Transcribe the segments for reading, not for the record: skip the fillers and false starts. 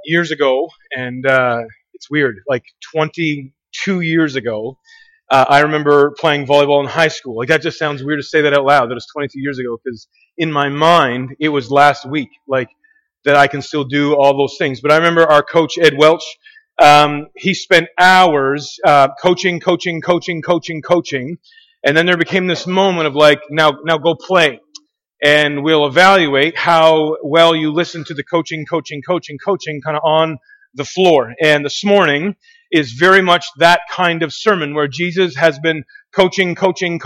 years ago, and it's weird, like 22 years ago, I remember playing volleyball in high school. Like, that just sounds weird to say that out loud, that it's 22 years ago, because in my mind, it was last week, like, that I can still do all those things. But I remember our coach, Ed Welch, he spent hours coaching, and then there became this moment of like, now go play. And we'll evaluate how well you listen to the coaching kind of on the floor. And this morning is very much that kind of sermon where Jesus has been coaching.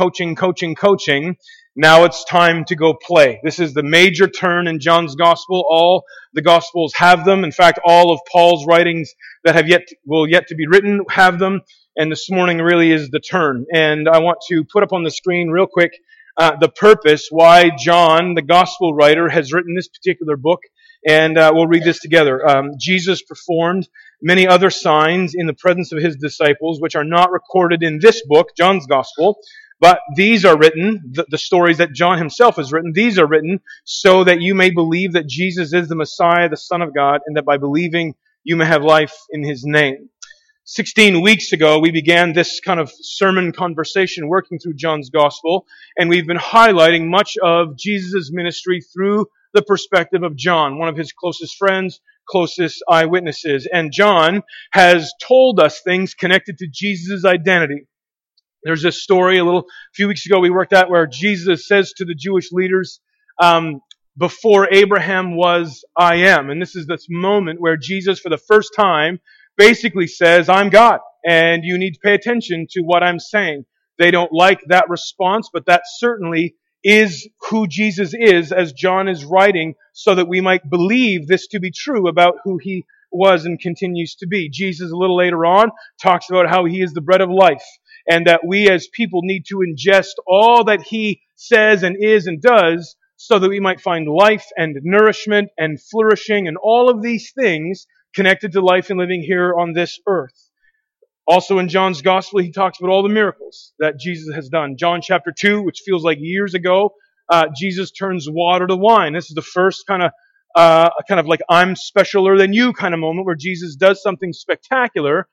Now it's time to go play. This is the major turn in John's Gospel. All the Gospels have them. In fact, all of Paul's writings that will yet to be written have them. And this morning really is the turn. And I want to put up on the screen real quick the purpose why John, the Gospel writer, has written this particular book. And we'll read this together. Jesus performed many other signs in the presence of his disciples, which are not recorded in this book, John's Gospel. But these are written, the stories that John himself has written, these are written so that you may believe that Jesus is the Messiah, the Son of God, and that by believing you may have life in his name. 16 weeks ago, we began this kind of sermon conversation working through John's Gospel, and we've been highlighting much of Jesus' ministry through the perspective of John, one of his closest friends, closest eyewitnesses. And John has told us things connected to Jesus' identity. There's this story a few weeks ago we worked out where Jesus says to the Jewish leaders, before Abraham was, I am. And this is this moment where Jesus, for the first time, basically says, I'm God, and you need to pay attention to what I'm saying. They don't like that response, but that certainly is who Jesus is as John is writing so that we might believe this to be true about who he was and continues to be. Jesus, a little later on, talks about how he is the bread of life and that we as people need to ingest all that he says and is and does so that we might find life and nourishment and flourishing and all of these things connected to life and living here on this earth. Also in John's Gospel, he talks about all the miracles that Jesus has done. John chapter 2, which feels like years ago, Jesus turns water to wine. This is the first kind of like I'm specialer than you kind of moment where Jesus does something spectacular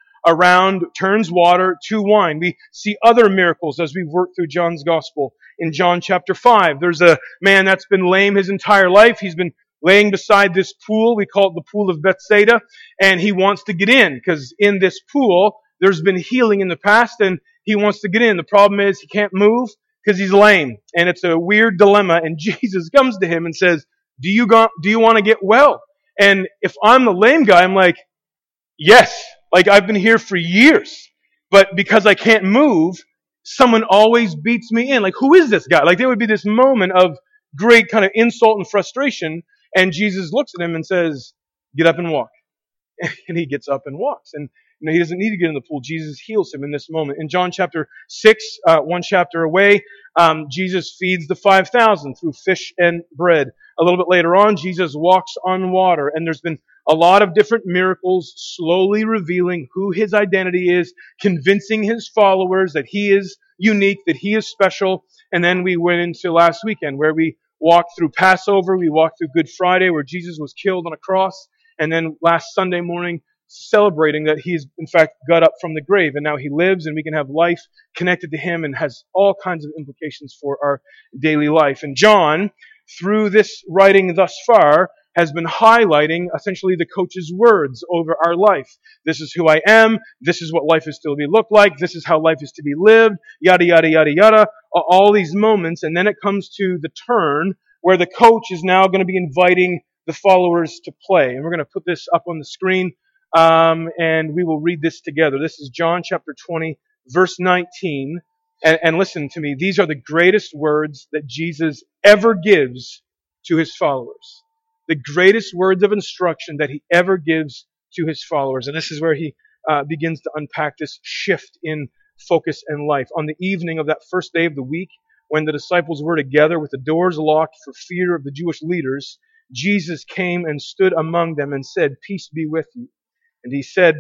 turns water to wine. We see other miracles as we work through John's Gospel. In John chapter 5, there's a man that's been lame his entire life. He's been laying beside this pool. We call it the pool of Bethsaida. And he wants to get in because in this pool, there's been healing in the past and he wants to get in. The problem is he can't move because he's lame. And it's a weird dilemma. And Jesus comes to him and says, do you want to get well? And if I'm the lame guy, I'm like, yes. Like I've been here for years. But because I can't move, someone always beats me in. Like, who is this guy? Like there would be this moment of great kind of insult and frustration. And Jesus looks at him and says, get up and walk. And he gets up and walks. And he doesn't need to get in the pool. Jesus heals him in this moment. In John chapter 6, one chapter away, Jesus feeds the 5,000 through fish and bread. A little bit later on, Jesus walks on water. And there's been a lot of different miracles slowly revealing who his identity is, convincing his followers that he is unique, that he is special. And then we went into last weekend where we walked through Passover, we walked through Good Friday where Jesus was killed on a cross, and then last Sunday morning celebrating that he's in fact got up from the grave and now he lives and we can have life connected to him and has all kinds of implications for our daily life. And John, through this writing thus far, has been highlighting essentially the coach's words over our life. This is who I am. This is what life is to be look like. This is how life is to be lived. Yada, yada, yada, yada. All these moments. And then it comes to the turn where the coach is now going to be inviting the followers to play. And we're going to put this up on the screen. And we will read this together. This is John chapter 20, verse 19. And listen to me. These are the greatest words that Jesus ever gives to his followers. The greatest words of instruction that he ever gives to his followers. And this is where he begins to unpack this shift in focus and life. On the evening of that first day of the week, when the disciples were together with the doors locked for fear of the Jewish leaders, Jesus came and stood among them and said, "Peace be with you." And he said,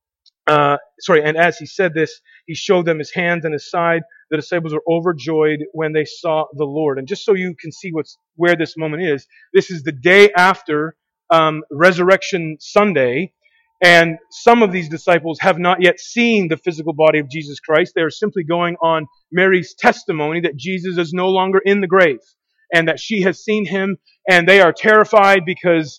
and as he said this, he showed them his hands and his side. The disciples were overjoyed when they saw the Lord. And just so you can see where this moment is, this is the day after Resurrection Sunday, and some of these disciples have not yet seen the physical body of Jesus Christ. They are simply going on Mary's testimony that Jesus is no longer in the grave and that she has seen him, and they are terrified because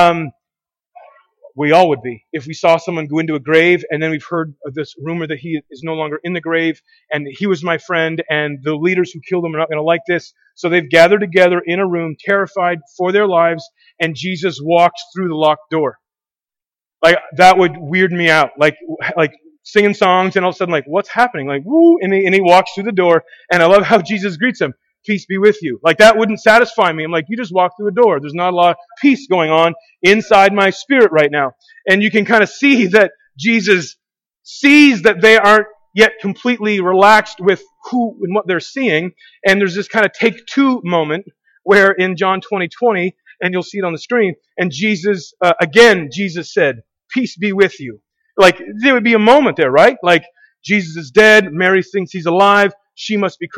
we all would be if we saw someone go into a grave and then we've heard of this rumor that he is no longer in the grave and he was my friend and the leaders who killed him are not going to like this. So they've gathered together in a room, terrified for their lives, and Jesus walks through the locked door. Like, that would weird me out. Like singing songs and all of a sudden, like, what's happening? Like, woo, and he walks through the door, and I love how Jesus greets him. Peace be with you. Like, that wouldn't satisfy me. I'm like, you just walked through a door. There's not a lot of peace going on inside my spirit right now. And you can kind of see that Jesus sees that they aren't yet completely relaxed with who and what they're seeing. And there's this kind of take two moment where in John 20:20, and you'll see it on the screen, and Jesus, again, Jesus said, peace be with you. Like, there would be a moment there, right? Like, Jesus is dead. Mary thinks he's alive. She must be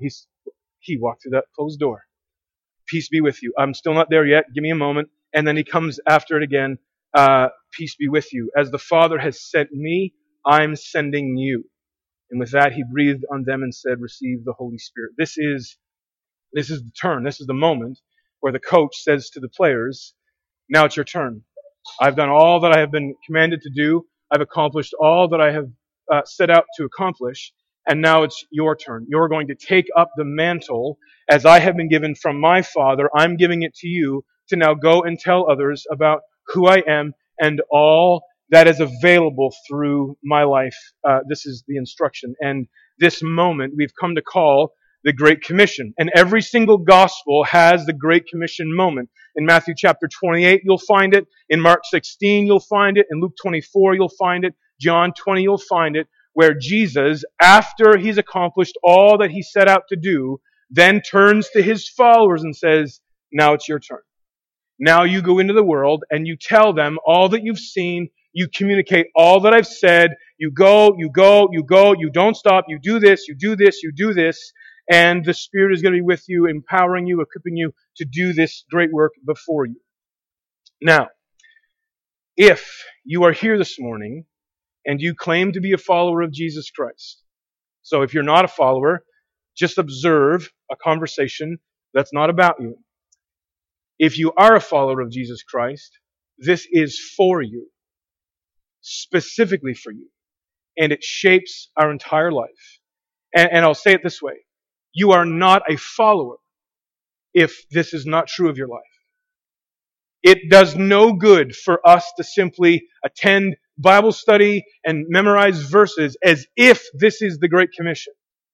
he walked through that closed door. Peace be with you. I'm still not there yet. Give me a moment. And then he comes after it again. Peace be with you. As the Father has sent me, I'm sending you. And with that, he breathed on them and said, receive the Holy Spirit. This is the turn. This is the moment where the coach says to the players, now it's your turn. I've done all that I have been commanded to do. I've accomplished all that I have set out to accomplish. And now it's your turn. You're going to take up the mantle as I have been given from my Father. I'm giving it to you to now go and tell others about who I am and all that is available through my life. This is the instruction. And this moment we've come to call the Great Commission. And every single gospel has the Great Commission moment. In Matthew chapter 28, you'll find it. In Mark 16, you'll find it. In Luke 24, you'll find it. John 20, you'll find it. Where Jesus, after he's accomplished all that he set out to do, then turns to his followers and says, now it's your turn. Now you go into the world and you tell them all that you've seen. You communicate all that I've said. You go, you don't stop. You do this, you do this, you do this. And the Spirit is going to be with you, empowering you, equipping you to do this great work before you. Now, if you are here this morning and you claim to be a follower of Jesus Christ. So if you're not a follower, just observe a conversation that's not about you. If you are a follower of Jesus Christ, this is for you, specifically for you, and it shapes our entire life. And I'll say it this way. You are not a follower if this is not true of your life. It does no good for us to simply attend Bible study and memorize verses as if this is the Great Commission.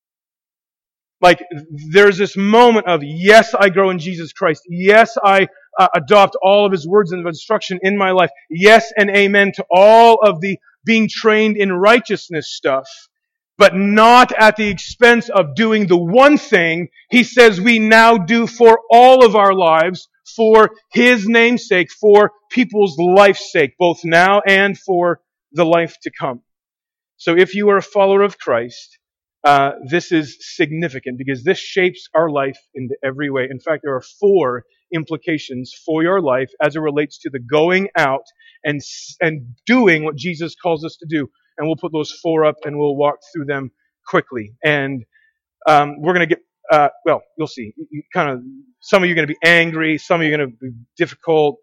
Like, there's this moment of, yes, I grow in Jesus Christ. Yes, I adopt all of His words of instruction in my life. Yes, and amen to all of the being trained in righteousness stuff, but not at the expense of doing the one thing He says we now do for all of our lives, for His name's sake, for people's life's sake, both now and for the life to come. So if you are a follower of Christ, this is significant because this shapes our life in every way. In fact, there are 4 implications for your life as it relates to the going out and doing what Jesus calls us to do. And we'll put those 4 up and we'll walk through them quickly. And we're going to get, you'll see. Some of you are going to be angry. Some of you are going to be difficult.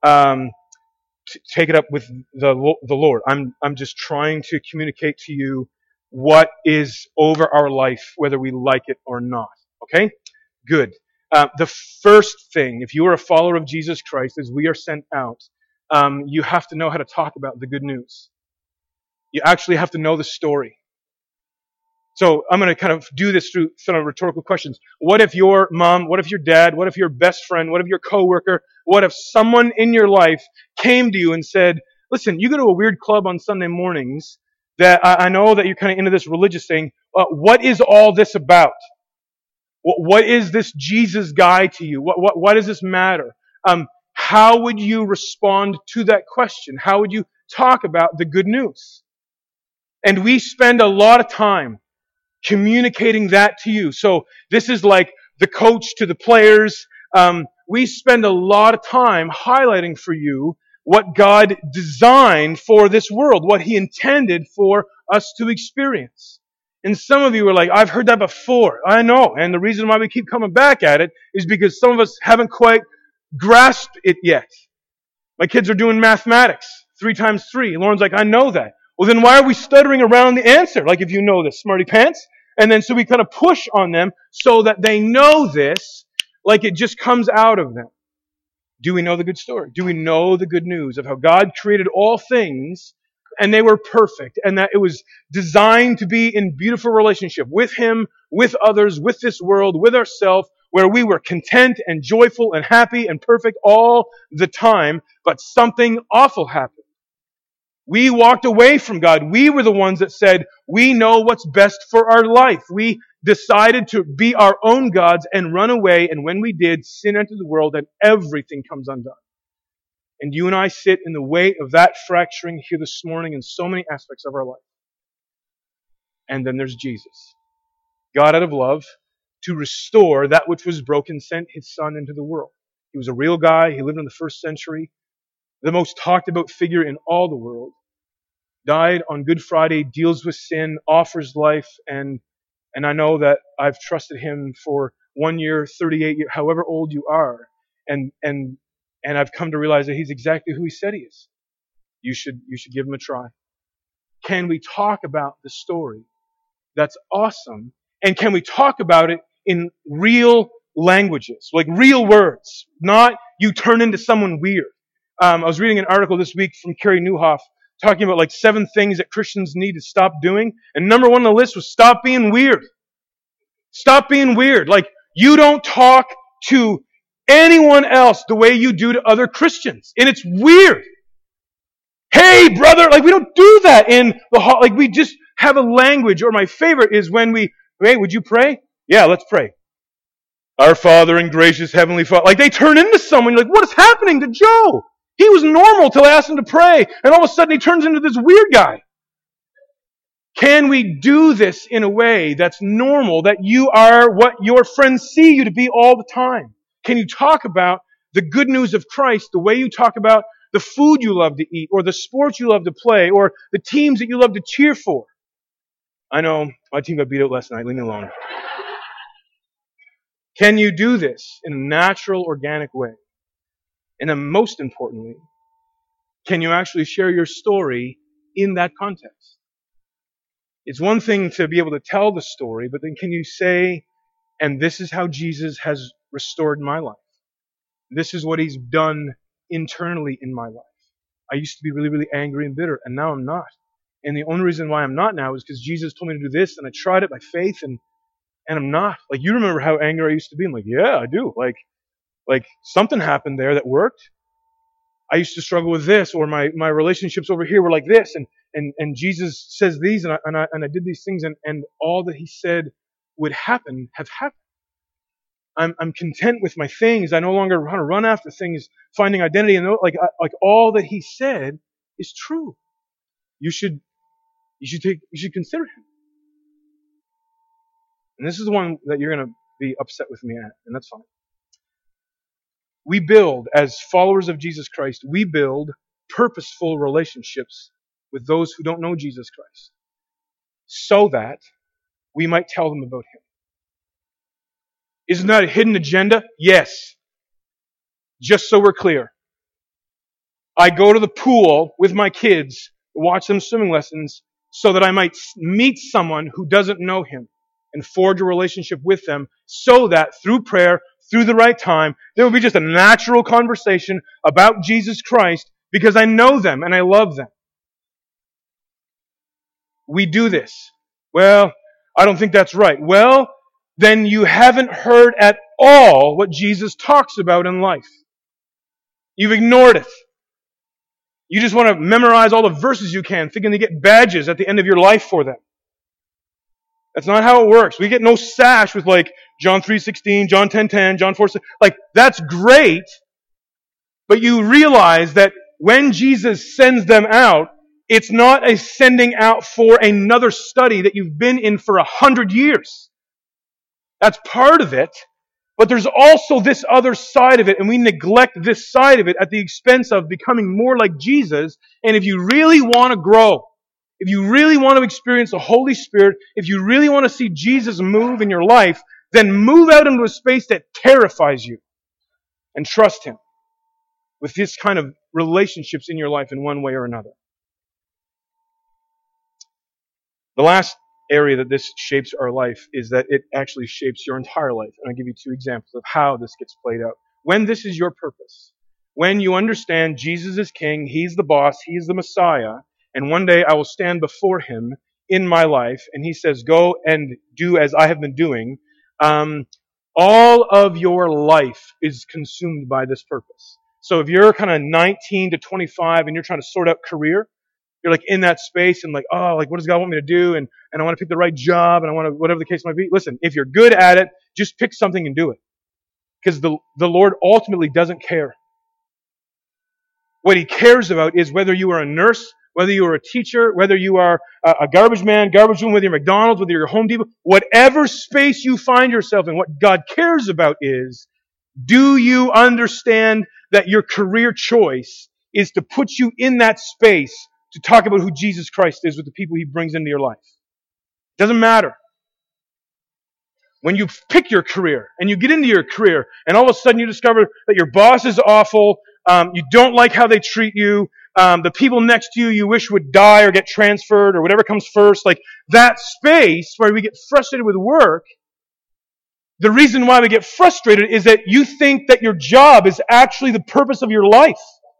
Take it up with the Lord. I'm just trying to communicate to you what is over our life, whether we like it or not. Okay? Good. The first thing, if you are a follower of Jesus Christ, as we are sent out, you have to know how to talk about the good news. You actually have to know the story. So I'm going to kind of do this through some rhetorical questions. What if your mom, what if your dad, what if your best friend, what if your coworker, what if someone in your life came to you and said, listen, you go to a weird club on Sunday mornings that I know that you're kind of into this religious thing. What is all this about? What is this Jesus guy to you? Why does this matter? How would you respond to that question? How would you talk about the good news? And we spend a lot of time communicating that to you. So this is like the coach to the players. we spend a lot of time highlighting for you what God designed for this world, what He intended for us to experience. And some of you are like, I've heard that before. I know. And the reason why we keep coming back at it is because some of us haven't quite grasped it yet. My kids are doing mathematics. 3 times 3. Lauren's like, I know that. Well, then why are we stuttering around the answer? Like, if you know this, smarty pants. And then so we kind of push on them so that they know this, like it just comes out of them. Do we know the good story? Do we know the good news of how God created all things and they were perfect and that it was designed to be in beautiful relationship with Him, with others, with this world, with ourselves, where we were content and joyful and happy and perfect all the time, but something awful happened. We walked away from God. We were the ones that said, we know what's best for our life. We decided to be our own gods and run away. And when we did, sin entered the world and everything comes undone. And you and I sit in the weight of that fracturing here this morning in so many aspects of our life. And then there's Jesus. God out of love, to restore that which was broken, sent His Son into the world. He was a real guy. He lived in the first century. The most talked about figure in all the world, died on Good Friday, deals with sin, offers life, and I know that I've trusted Him for 1 year, 38 years, however old you are, and I've come to realize that He's exactly who He said He is. You should give Him a try. Can we talk about the story? That's awesome. And can we talk about it in real languages, like real words, not you turn into someone weird. I was reading an article this week from Carey Nieuwhof talking about like 7 things that Christians need to stop doing. And number 1 on the list was stop being weird. Stop being weird. Like, you don't talk to anyone else the way you do to other Christians. And it's weird. Hey, brother! Like, we don't do that in the hall. Like, we just have a language. Or my favorite is when hey, would you pray? Yeah, let's pray. Our Father and gracious Heavenly Father. Like, they turn into someone. You're like, what is happening to Joe? He was normal till I asked him to pray, and all of a sudden he turns into this weird guy. Can we do this in a way that's normal, that you are what your friends see you to be all the time? Can you talk about the good news of Christ the way you talk about the food you love to eat, or the sports you love to play, or the teams that you love to cheer for? I know, my team got beat out last night, leave me alone. Can you do this in a natural, organic way? And then most importantly, can you actually share your story in that context? It's one thing to be able to tell the story, but then can you say, and this is how Jesus has restored my life. This is what He's done internally in my life. I used to be really, really angry and bitter, and now I'm not. And the only reason why I'm not now is because Jesus told me to do this, and I tried it by faith, and I'm not. Like, you remember how angry I used to be? I'm like, yeah, I do. Like something happened there that worked. I used to struggle with this, or my relationships over here were like this, and Jesus says these, and I did these things, and all that He said would happen have happened. I'm content with my things. I no longer want to run after things, finding identity, and like all that He said is true. You should consider Him. And this is the one that you're going to be upset with me at, and that's fine. We build, as followers of Jesus Christ, we build purposeful relationships with those who don't know Jesus Christ, so that we might tell them about Him. Isn't that a hidden agenda? Yes. Just so we're clear. I go to the pool with my kids, watch them swimming lessons, so that I might meet someone who doesn't know Him and forge a relationship with them, so that through prayer, through the right time, there will be just a natural conversation about Jesus Christ because I know them and I love them. We do this. Well, I don't think that's right. Well, then you haven't heard at all what Jesus talks about in life. You've ignored it. You just want to memorize all the verses you can, thinking to get badges at the end of your life for them. That's not how it works. We get no sash with like John 3:16, John 10:10, John 4:6. Like, that's great, but you realize that when Jesus sends them out, it's not a sending out for another study that you've been in for 100 years. That's part of it, But there's also this other side of it, and we neglect this side of it at the expense of becoming more like Jesus. And if you really want to grow, if you really want to experience the Holy Spirit, if you really want to see Jesus move in your life, then move out into a space that terrifies you and trust Him with this kind of relationships in your life in one way or another. The last area that this shapes our life is that it actually shapes your entire life. And I'll give you two examples of how this gets played out. When this is your purpose, when you understand Jesus is King, He's the boss, He's the Messiah, and one day I will stand before Him in my life, and He says, go and do as I have been doing, all of your life is consumed by this purpose. So if you're kind of 19 to 25 and you're trying to sort out career, you're like in that space and like, oh, like what does God want me to do? And I want to pick the right job and I want to, whatever the case might be. Listen, if you're good at it, just pick something and do it. Because the Lord ultimately doesn't care. What He cares about is whether you are a nurse, whether you are a teacher, whether you are a garbage man, garbage woman, whether you're McDonald's, whether you're Home Depot, whatever space you find yourself in, what God cares about is, do you understand that your career choice is to put you in that space to talk about who Jesus Christ is with the people He brings into your life? It doesn't matter. When you pick your career and you get into your career and all of a sudden you discover that your boss is awful, you don't like how they treat you, the people next to you you wish would die or get transferred or whatever comes first, like that space where we get frustrated with work, the reason why we get frustrated is that you think that your job is actually the purpose of your life.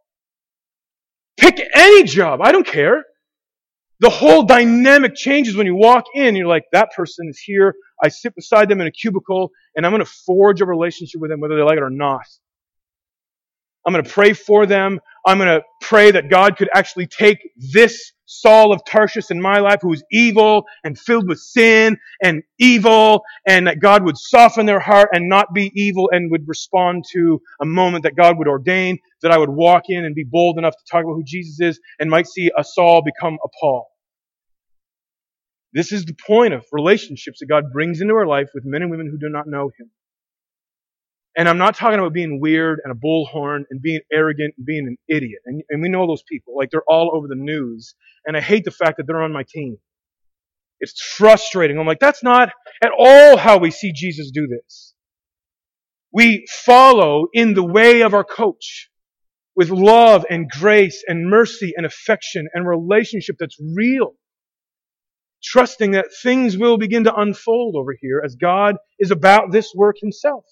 Pick any job. I don't care. The whole dynamic changes when you walk in and you're like, that person is here. I sit beside them in a cubicle and I'm going to forge a relationship with them whether they like it or not. I'm going to pray for them. I'm going to pray that God could actually take this Saul of Tarshish in my life who is evil and filled with sin and evil, and that God would soften their heart and not be evil and would respond to a moment that God would ordain, that I would walk in and be bold enough to talk about who Jesus is and might see a Saul become a Paul. This is the point of relationships that God brings into our life with men and women who do not know Him. And I'm not talking about being weird and a bullhorn and being arrogant and being an idiot. And we know those people. Like, they're all over the news. And I hate the fact that they're on my team. It's frustrating. I'm like, that's not at all how we see Jesus do this. We follow in the way of our coach with love and grace and mercy and affection and relationship that's real. Trusting that things will begin to unfold over here as God is about this work Himself.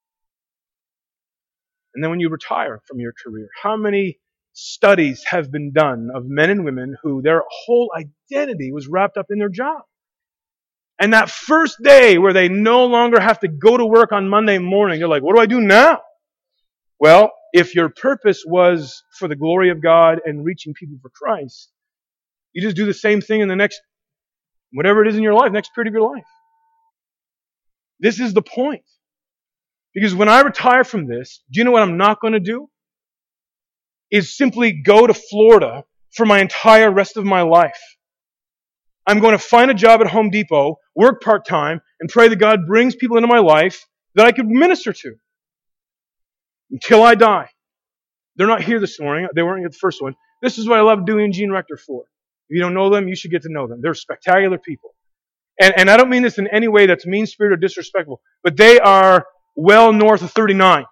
And then when you retire from your career, how many studies have been done of men and women who their whole identity was wrapped up in their job? And that first day where they no longer have to go to work on Monday morning, they're like, what do I do now? Well, if your purpose was for the glory of God and reaching people for Christ, you just do the same thing in the next, whatever it is in your life, next period of your life. This is the point. Because when I retire from this, do you know what I'm not going to do? Is simply go to Florida for my entire rest of my life. I'm going to find a job at Home Depot, work part-time, and pray that God brings people into my life that I could minister to. Until I die. They're not here this morning. They weren't at the first one. This is what I love Dewey and Gene Rector for. If you don't know them, you should get to know them. They're spectacular people. And I don't mean this in any way that's mean-spirited or disrespectful, but they are well north of 39.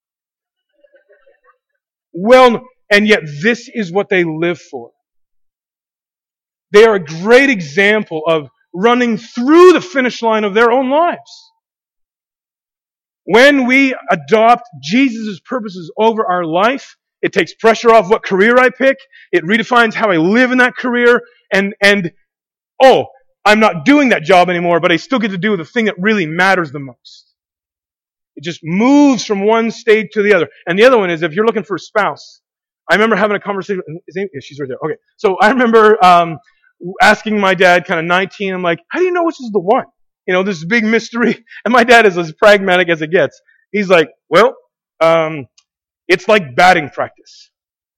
And yet this is what they live for. They are a great example of running through the finish line of their own lives. When we adopt Jesus' purposes over our life, it takes pressure off what career I pick. It redefines how I live in that career. And I'm not doing that job anymore, but I still get to do the thing that really matters the most. It just moves from one stage to the other. And the other one is if you're looking for a spouse. I remember having a conversation. She's right there. Okay. So I remember asking my dad, kind of 19, I'm like, how do you know which is the one? You know, this big mystery. And my dad is as pragmatic as it gets. He's like, well, it's like batting practice.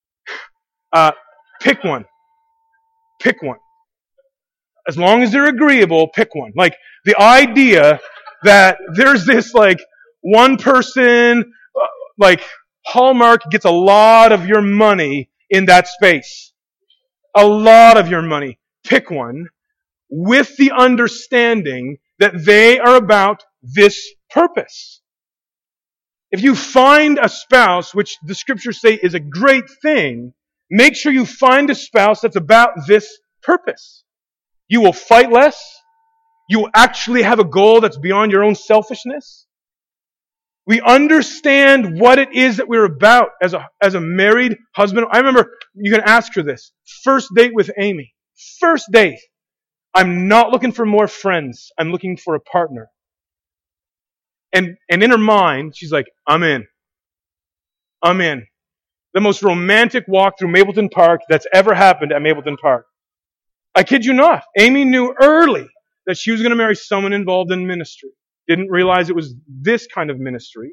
Pick one. Pick one. As long as they're agreeable, pick one. Like, the idea that there's this, like, one person, like Hallmark gets a lot of your money in that space. A lot of your money. Pick one with the understanding that they are about this purpose. If you find a spouse, which the scriptures say is a great thing, make sure you find a spouse that's about this purpose. You will fight less. You will actually have a goal that's beyond your own selfishness. We understand what it is that we're about as a married husband. I remember, you can ask her this. First date with Amy. First date. I'm not looking for more friends. I'm looking for a partner. And in her mind, she's like, I'm in. I'm in. The most romantic walk through Mapleton Park that's ever happened at Mapleton Park. I kid you not. Amy knew early that she was going to marry someone involved in ministry. Didn't realize it was this kind of ministry.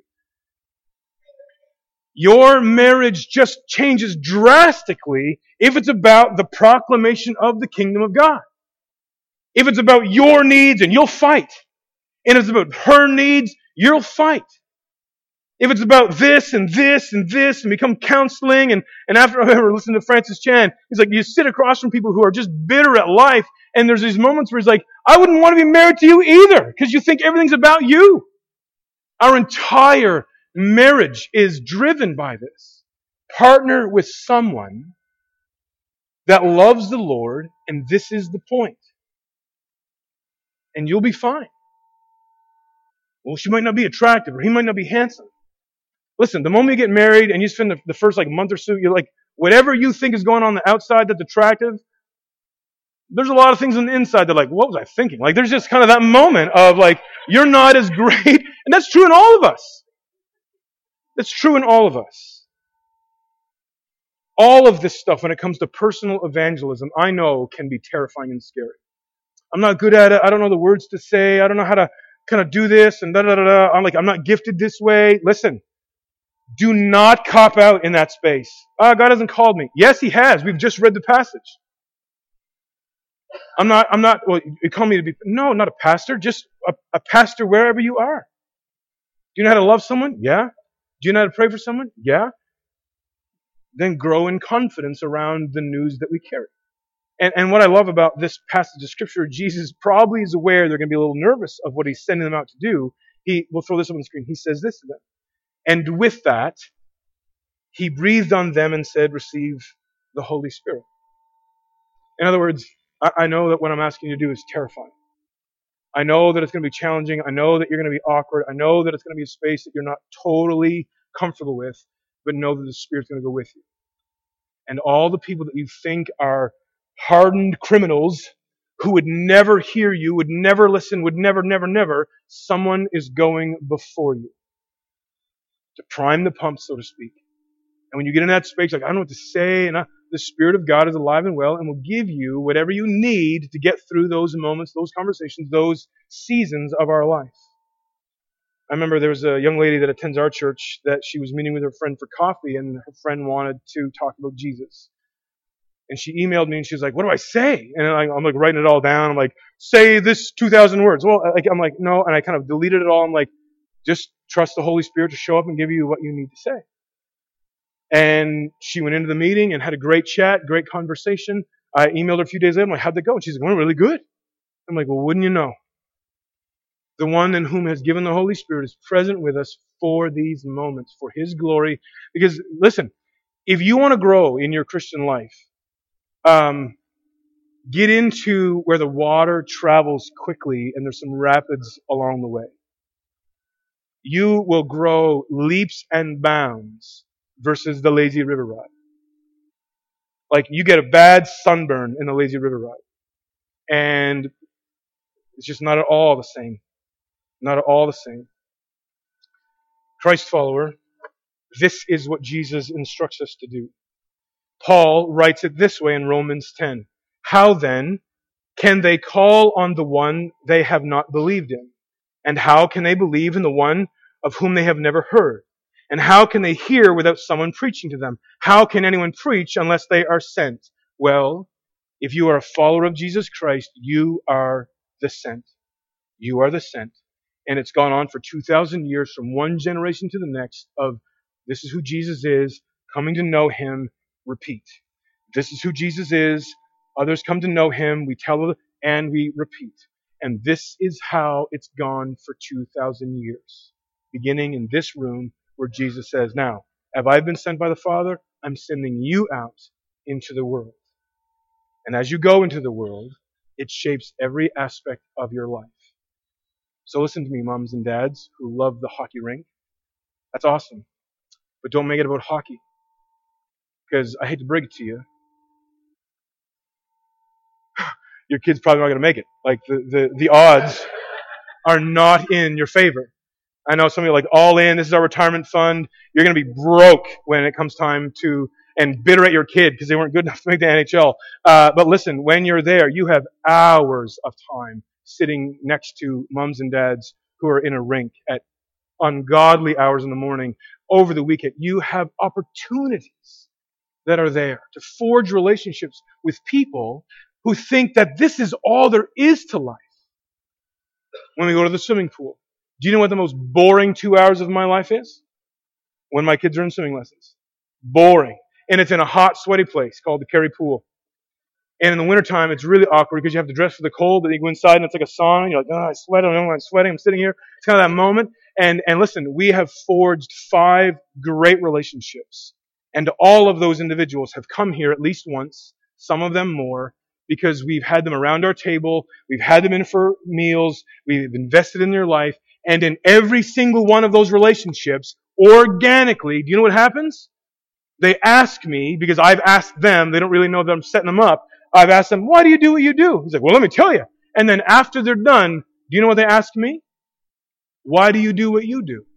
Your marriage just changes drastically if it's about the proclamation of the kingdom of God. If it's about your needs, and you'll fight. And if it's about her needs, you'll fight. If it's about this and this and this and become counseling, and after I ever listened to Francis Chan, he's like, you sit across from people who are just bitter at life, and there's these moments where he's like, I wouldn't want to be married to you either, because you think everything's about you. Our entire marriage is driven by this. Partner with someone that loves the Lord, and this is the point. And you'll be fine. Well, she might not be attractive, or he might not be handsome. Listen, the moment you get married and you spend the first month or so, you're like, whatever you think is going on the outside that's attractive, there's a lot of things on the inside that what was I thinking? There's just kind of that moment of you're not as great. And that's true in all of us. That's true in all of us. All of this stuff, when it comes to personal evangelism, I know can be terrifying and scary. I'm not good at it. I don't know the words to say. I don't know how to kind of do this and da-da-da-da. I'm not gifted this way. Listen. Do not cop out in that space. God hasn't called me. Yes, He has. We've just read the passage. Well, you call me to be, no, not a pastor, just a pastor wherever you are. Do you know how to love someone? Yeah. Do you know how to pray for someone? Yeah. Then grow in confidence around the news that we carry. And what I love about this passage of Scripture, Jesus probably is aware they're going to be a little nervous of what He's sending them out to do. We'll throw this up on the screen. He says this to them. And with that, He breathed on them and said, receive the Holy Spirit. In other words, I know that what I'm asking you to do is terrifying. I know that it's going to be challenging. I know that you're going to be awkward. I know that it's going to be a space that you're not totally comfortable with, but know that the Spirit's going to go with you. And all the people that you think are hardened criminals who would never hear you, would never listen, would never, someone is going before you to prime the pump, so to speak. And when you get in that space, I don't know what to say, and the Spirit of God is alive and well and will give you whatever you need to get through those moments, those conversations, those seasons of our life. I remember there was a young lady that attends our church that she was meeting with her friend for coffee, and her friend wanted to talk about Jesus. And she emailed me, and she was like, what do I say? And I'm writing it all down. I'm like, say this 2,000 words. Well, I'm like, no. And I kind of deleted it all. I'm like, just trust the Holy Spirit to show up and give you what you need to say. And she went into the meeting and had a great chat, great conversation. I emailed her a few days later. I'm like, how'd that go? And she's like, well, really good. I'm like, well, wouldn't you know? The one in whom has given the Holy Spirit is present with us for these moments, for His glory. Because, listen, if you want to grow in your Christian life, get into where the water travels quickly and there's some rapids along the way. You will grow leaps and bounds versus the lazy river ride. You get a bad sunburn in the lazy river ride. And it's just not at all the same. Not at all the same. Christ follower, this is what Jesus instructs us to do. Paul writes it this way in Romans 10. How then can they call on the one they have not believed in? And how can they believe in the one of whom they have never heard? And how can they hear without someone preaching to them? How can anyone preach unless they are sent? Well, if you are a follower of Jesus Christ, you are the sent. You are the sent. And it's gone on for 2,000 years from one generation to the next of this is who Jesus is, coming to know him, repeat. This is who Jesus is, others come to know him, we tell and we repeat. And this is how it's gone for 2,000 years. Beginning in this room where Jesus says, now, have I been sent by the Father? I'm sending you out into the world. And as you go into the world, it shapes every aspect of your life. So listen to me, moms and dads who love the hockey rink. That's awesome. But don't make it about hockey. Because I hate to break it to you, your kid's probably not going to make it. Like the odds are not in your favor. I know some of you are like, all in, this is our retirement fund. You're going to be broke when it comes time to, and bitter at your kid because they weren't good enough to make the NHL. But listen, when you're there, you have hours of time sitting next to moms and dads who are in a rink at ungodly hours in the morning over the weekend. You have opportunities that are there to forge relationships with people who think that this is all there is to life. When we go to the swimming pool, do you know what the most boring 2 hours of my life is? When my kids are in swimming lessons. Boring. And it's in a hot, sweaty place called the Kerry Pool. And in the wintertime, it's really awkward because you have to dress for the cold, but you go inside and it's like a sauna, and you're like, oh, I sweat, I don't know why I'm sweating, I'm sitting here. It's kind of that moment. And listen, we have forged 5 great relationships. And all of those individuals have come here at least once, some of them more, because we've had them around our table, we've had them in for meals, we've invested in their life, and in every single one of those relationships, organically, do you know what happens? They ask me, because I've asked them, they don't really know that I'm setting them up, I've asked them, why do you do what you do? He's like, well, let me tell you. And then after they're done, do you know what they ask me? Why do you do what you do?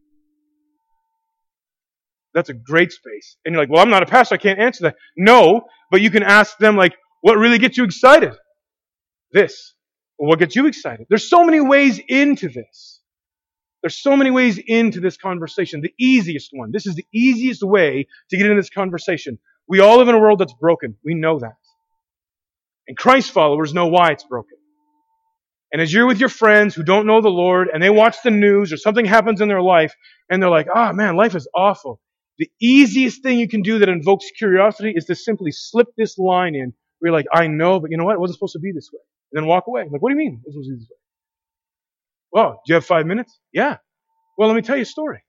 That's a great space. And you're like, well, I'm not a pastor, I can't answer that. No, but you can ask them, like, what really gets you excited? This. Well, what gets you excited? There's so many ways into this. There's so many ways into this conversation. The easiest one. This is the easiest way to get into this conversation. We all live in a world that's broken. We know that. And Christ followers know why it's broken. And as you're with your friends who don't know the Lord and they watch the news or something happens in their life and they're like, oh man, life is awful. The easiest thing you can do that invokes curiosity is to simply slip this line in where you're like, I know, but you know what? It wasn't supposed to be this way. And then walk away. I'm like, what do you mean it was supposed to be this way? Well, do you have 5 minutes? Yeah. Well, let me tell you a story.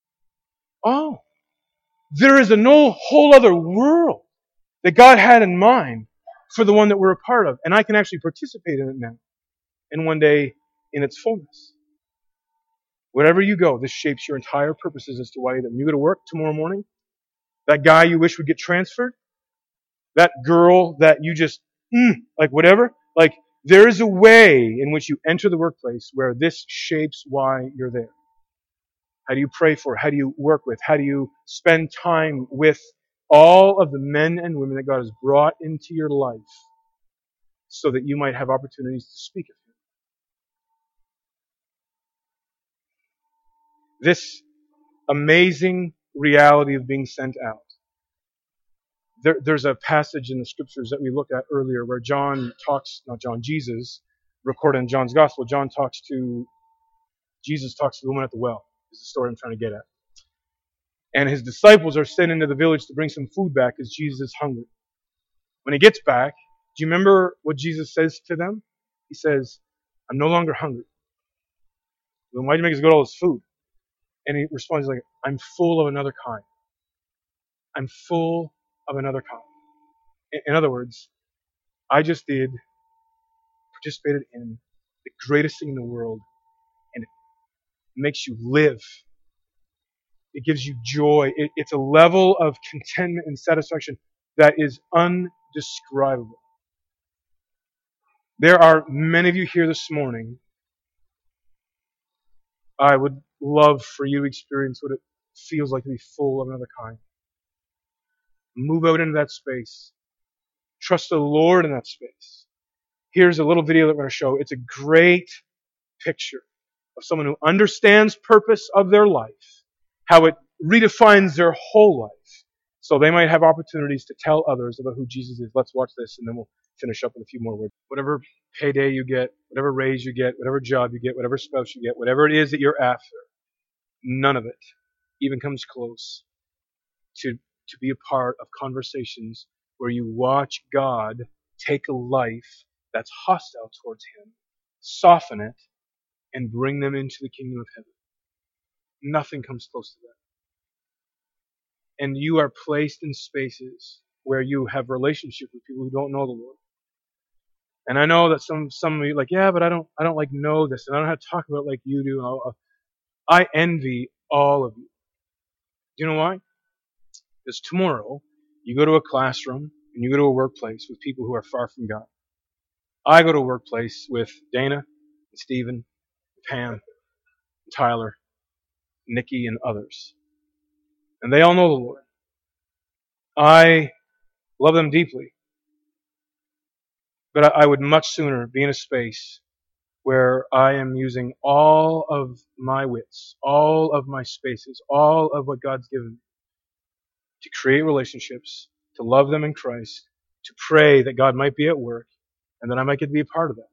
Oh, there is a whole other world that God had in mind for the one that we're a part of. And I can actually participate in it now. And one day in its fullness. Wherever you go, this shapes your entire purposes as to why you go to work tomorrow morning. That guy you wish would get transferred. That girl that you just, like whatever. Like, there is a way in which you enter the workplace where this shapes why you're there. How do you pray for? How do you work with? How do you spend time with all of the men and women that God has brought into your life so that you might have opportunities to speak of Him? This amazing reality of being sent out. There's a passage in the scriptures that we looked at earlier where Jesus, recorded in John's Gospel, Jesus talks to the woman at the well, is the story I'm trying to get at. And his disciples are sent into the village to bring some food back because Jesus is hungry. When he gets back, do you remember what Jesus says to them? He says, I'm no longer hungry. Then why'd you make us go to all this food? And he responds like, I'm full of another kind. I'm full of another kind. In other words, I just participated in the greatest thing in the world, and it makes you live. It gives you joy. It's a level of contentment and satisfaction that is undescribable. There are many of you here this morning. I would love for you to experience what it feels like to be full of another kind. Move out into that space. Trust the Lord in that space. Here's a little video that we're going to show. It's a great picture of someone who understands purpose of their life, how it redefines their whole life, So they might have opportunities to tell others about who Jesus is. Let's watch this, and then we'll finish up with a few more words. Whatever payday you get, whatever raise you get, whatever job you get, whatever spouse you get, whatever it is that you're after, none of it even comes close to be a part of conversations where you watch God take a life that's hostile towards Him, soften it, and bring them into the kingdom of heaven. Nothing comes close to that. And you are placed in spaces where you have relationship with people who don't know the Lord. And I know that some of you are like, yeah, but I don't like know this, and I don't have to talk about it like you do. I envy all of you. Do you know why? Because tomorrow you go to a classroom and you go to a workplace with people who are far from God. I go to a workplace with Dana, and Stephen, and Pam, and Tyler, Nikki, and others. And they all know the Lord. I love them deeply. But I would much sooner be in a space where I am using all of my wits, all of my spaces, all of what God's given me to create relationships, to love them in Christ, to pray that God might be at work, and that I might get to be a part of that.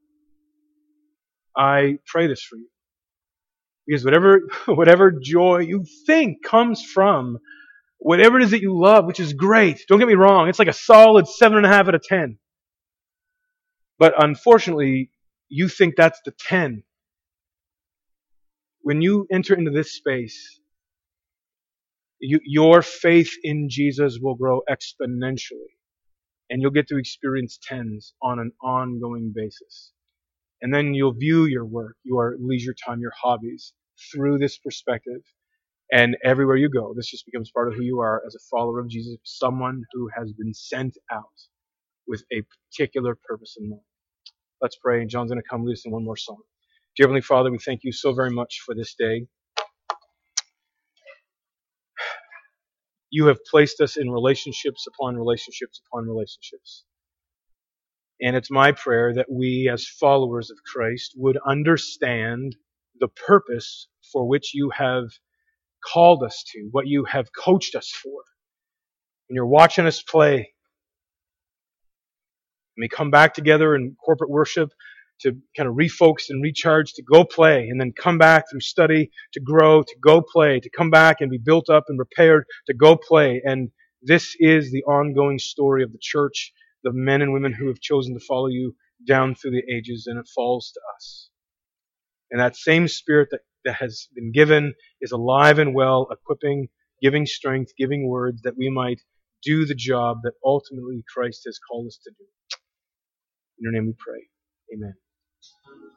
I pray this for you. Because whatever joy you think comes from whatever it is that you love, which is great. Don't get me wrong, it's like a solid 7.5 out of 10. But unfortunately, you think that's the 10. When you enter into this space, your faith in Jesus will grow exponentially. And you'll get to experience 10s on an ongoing basis. And then you'll view your work, your leisure time, your hobbies through this perspective. And everywhere you go, this just becomes part of who you are as a follower of Jesus, someone who has been sent out with a particular purpose in mind. Let's pray, and John's going to come lead us in one more song. Dear Heavenly Father, we thank you so very much for this day. You have placed us in relationships upon relationships upon relationships. And it's my prayer that we, as followers of Christ, would understand the purpose for which you have called us to, what you have coached us for. And you're watching us play. And we come back together in corporate worship to kind of refocus and recharge, to go play, and then come back through study to grow, to go play, to come back and be built up and repaired, to go play. And this is the ongoing story of the church, the men and women who have chosen to follow you down through the ages, and it falls to us. And that same spirit that has been given is alive and well, equipping, giving strength, giving words that we might do the job that ultimately Christ has called us to do. In your name we pray. Amen.